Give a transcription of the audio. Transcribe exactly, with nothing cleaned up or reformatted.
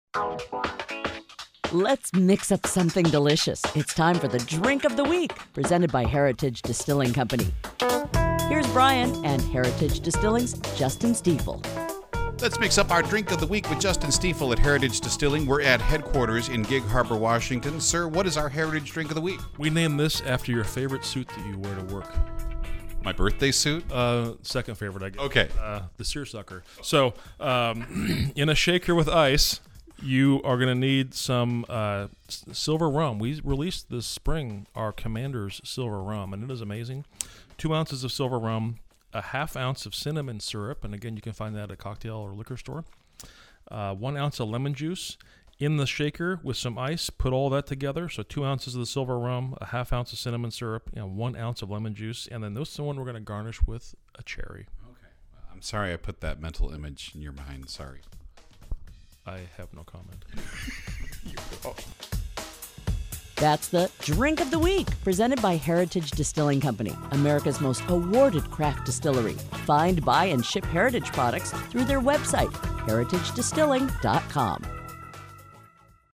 Let's mix up something delicious. It's time for the Drink of the Week, presented by Heritage Distilling Company. Here's Brian and Heritage Distilling's Justin Stiefel. Let's mix up our Drink of the Week with Justin Stiefel at Heritage Distilling. We're at headquarters in Gig Harbor, Washington. Sir, what is our Heritage Drink of the Week? We named this after your favorite suit that you wear to work. My birthday suit? Uh, second favorite, I guess. Okay. Uh, the seersucker. So, um, in a shaker with ice, you are going to need some uh, s- silver rum. We released this spring our Commander's Silver Rum, and it is amazing. Two ounces of silver rum, a half ounce of cinnamon syrup, and again, you can find that at a cocktail or liquor store. Uh, one ounce of lemon juice. In the shaker with some ice, put all that together. So two ounces of the silver rum, a half ounce of cinnamon syrup, and one ounce of lemon juice. And then this one we're going to garnish with a cherry. Okay. I'm sorry I put that mental image in your mind. Sorry. I have no comment. That's the Drink of the Week, presented by Heritage Distilling Company, America's most awarded craft distillery. Find, buy, and ship Heritage products through their website, heritage distilling dot com.